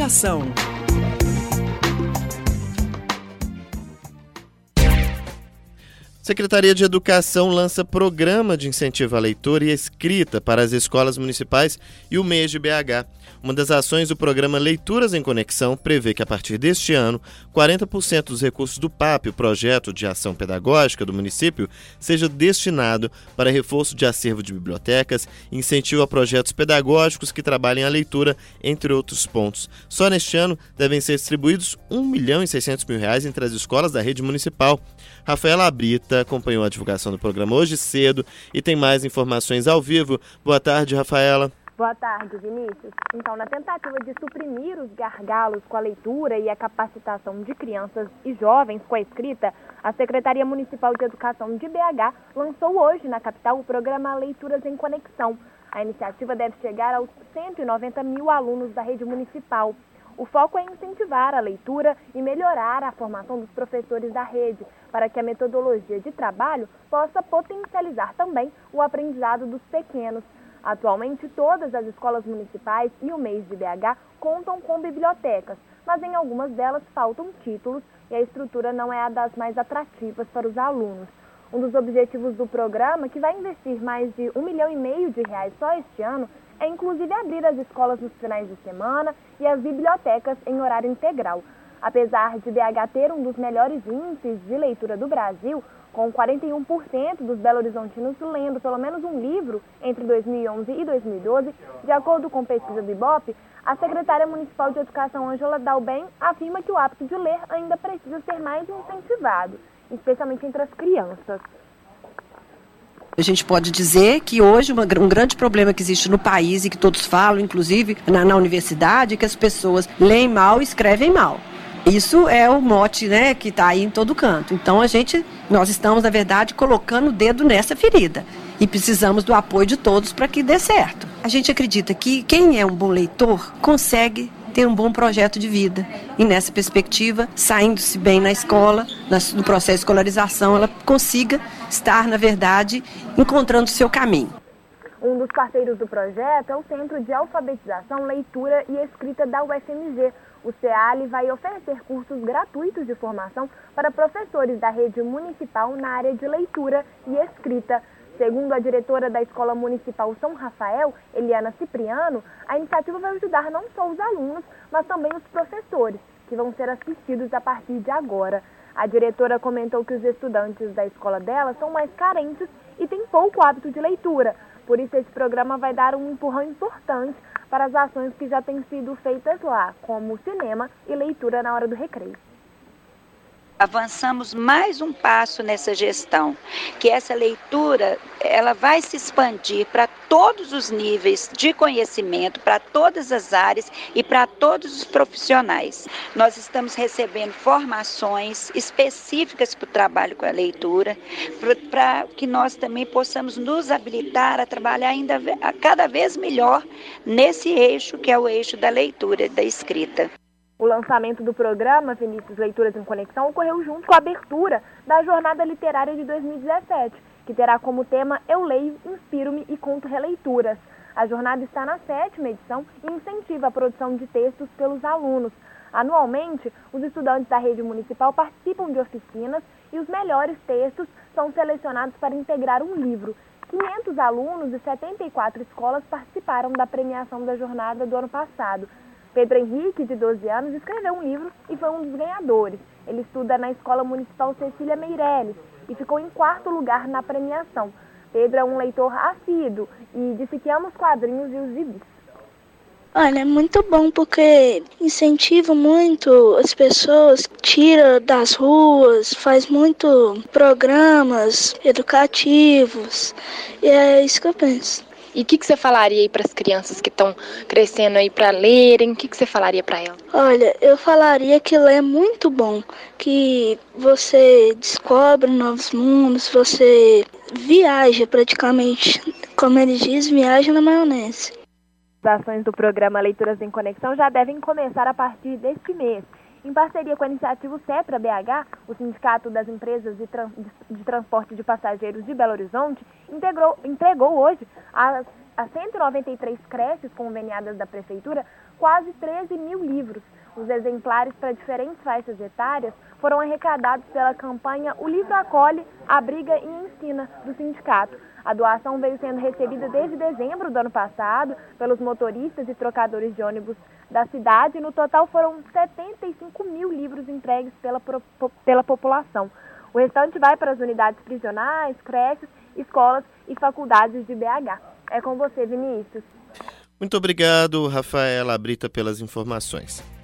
Educação. Secretaria de Educação lança programa de incentivo à leitura e escrita para as escolas municipais e o mês de BH. Uma das ações do programa Leituras em Conexão prevê que, a partir deste ano, 40% dos recursos do PAP, o Projeto de Ação Pedagógica do município, seja destinado para reforço de acervo de bibliotecas, incentivo a projetos pedagógicos que trabalhem a leitura, entre outros pontos. Só neste ano devem ser distribuídos R$1.600.000 entre as escolas da rede municipal. Rafaela Brita acompanhou a divulgação do programa hoje cedo e tem mais informações ao vivo. Boa tarde, Rafaela. Boa tarde, Vinícius. Então, na tentativa de suprimir os gargalos com a leitura e a capacitação de crianças e jovens com a escrita, a Secretaria Municipal de Educação de BH lançou hoje na capital o programa Leituras em Conexão. A iniciativa deve chegar aos 190 mil alunos da rede municipal. O foco é incentivar a leitura e melhorar a formação dos professores da rede, para que a metodologia de trabalho possa potencializar também o aprendizado dos pequenos. Atualmente, todas as escolas municipais e o mês de BH contam com bibliotecas, mas em algumas delas faltam títulos e a estrutura não é a das mais atrativas para os alunos. Um dos objetivos do programa, que vai investir mais de R$1,5 milhão só este ano, é inclusive abrir as escolas nos finais de semana e as bibliotecas em horário integral. Apesar de BH ter um dos melhores índices de leitura do Brasil, com 41% dos belo-horizontinos lendo pelo menos um livro entre 2011 e 2012, de acordo com pesquisa do IBOP, a secretária municipal de Educação, Ângela Dalben, afirma que o hábito de ler ainda precisa ser mais incentivado, especialmente entre as crianças. A gente pode dizer que hoje um grande problema que existe no país e que todos falam, inclusive na universidade, é que as pessoas leem mal e escrevem mal. Isso é o mote, né, que está aí em todo canto. Então nós estamos, na verdade, colocando o dedo nessa ferida e precisamos do apoio de todos para que dê certo. A gente acredita que quem é um bom leitor consegue ter um bom projeto de vida e, nessa perspectiva, saindo-se bem na escola, no processo de escolarização, ela consiga estar, na verdade, encontrando o seu caminho. Um dos parceiros do projeto é o Centro de Alfabetização, Leitura e Escrita da UFMG. O CEALI vai oferecer cursos gratuitos de formação para professores da rede municipal na área de leitura e escrita. Segundo a diretora da Escola Municipal São Rafael, Eliana Cipriano, a iniciativa vai ajudar não só os alunos, mas também os professores, que vão ser assistidos a partir de agora. A diretora comentou que os estudantes da escola dela são mais carentes e têm pouco hábito de leitura. Por isso, esse programa vai dar um empurrão importante para as ações que já têm sido feitas lá, como cinema e leitura na hora do recreio. Avançamos mais um passo nessa gestão, que essa leitura ela vai se expandir para todos os níveis de conhecimento, para todas as áreas e para todos os profissionais. Nós estamos recebendo formações específicas para o trabalho com a leitura, para que nós também possamos nos habilitar a trabalhar cada vez melhor nesse eixo que é o eixo da leitura e da escrita. O lançamento do programa Vinícius Leituras em Conexão ocorreu junto com a abertura da Jornada Literária de 2017, que terá como tema Eu Leio, Inspiro-me e Conto Releituras. A jornada está na 7ª edição e incentiva a produção de textos pelos alunos. Anualmente, os estudantes da rede municipal participam de oficinas e os melhores textos são selecionados para integrar um livro. 500 alunos de 74 escolas participaram da premiação da jornada do ano passado. Pedro Henrique, de 12 anos, escreveu um livro e foi um dos ganhadores. Ele estuda na Escola Municipal Cecília Meireles e ficou em 4º lugar na premiação. Pedro é um leitor assíduo e disse que ama os quadrinhos e os gibis. Olha, é muito bom porque incentiva muito as pessoas, tira das ruas, faz muito programas educativos e é isso que eu penso. E o que você falaria aí para as crianças que estão crescendo aí para lerem? O que você falaria para elas? Olha, eu falaria que ler é muito bom, que você descobre novos mundos, você viaja praticamente, como eles dizem, viaja na maionese. As ações do programa Leituras em Conexão já devem começar a partir deste mês. Em parceria com a iniciativa CEPRA BH, o Sindicato das Empresas de Transporte de Passageiros de Belo Horizonte entregou hoje as as 193 creches conveniadas da Prefeitura quase 13 mil livros. Os exemplares para diferentes faixas etárias foram arrecadados pela campanha O Livro Acolhe, Abriga e Ensina, do sindicato. A doação veio sendo recebida desde dezembro do ano passado pelos motoristas e trocadores de ônibus da cidade. No total foram 75 mil livros entregues pela população. O restante vai para as unidades prisionais, creches, escolas e faculdades de BH. É com você, Vinícius. Muito obrigado, Rafaela Brita, pelas informações.